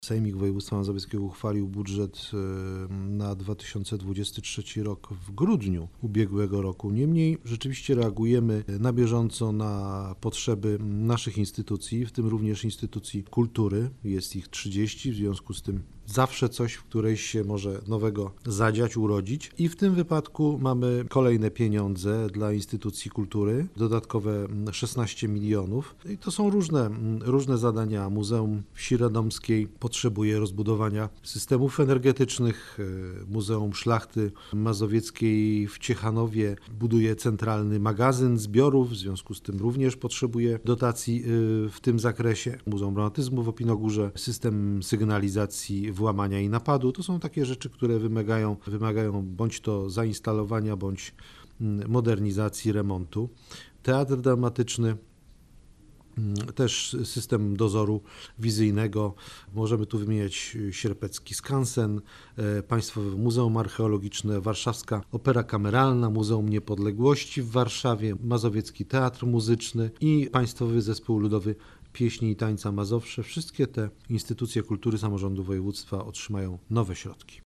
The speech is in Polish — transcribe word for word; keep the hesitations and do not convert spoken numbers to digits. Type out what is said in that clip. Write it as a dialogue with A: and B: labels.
A: Sejmik Województwa Mazowieckiego uchwalił budżet na dwa tysiące dwudziesty trzeci rok w grudniu ubiegłego roku. Niemniej rzeczywiście reagujemy na bieżąco na potrzeby naszych instytucji, w tym również instytucji kultury. Jest ich trzydzieści, w związku z tym zawsze coś w którejś się może nowego zadziać, urodzić. I w tym wypadku mamy kolejne pieniądze dla instytucji kultury, dodatkowe szesnaście milionów. I to są różne, różne zadania. Muzeum Wsi Radomskiej potrzebuje rozbudowania systemów energetycznych. Muzeum Szlachty Mazowieckiej w Ciechanowie buduje centralny magazyn zbiorów, w związku z tym również potrzebuje dotacji w tym zakresie. Muzeum Bramatyzmu w Opinogórze, system sygnalizacji włamania i napadu. To są takie rzeczy, które wymagają, wymagają bądź to zainstalowania, bądź modernizacji, remontu. Teatr dramatyczny, też system dozoru wizyjnego. Możemy tu wymieniać Sierpecki Skansen, Państwowe Muzeum Archeologiczne, Warszawska Opera Kameralna, Muzeum Niepodległości w Warszawie, Mazowiecki Teatr Muzyczny i Państwowy Zespół Ludowy Pieśni i Tańca Mazowsze. Wszystkie te instytucje kultury samorządu województwa otrzymają nowe środki.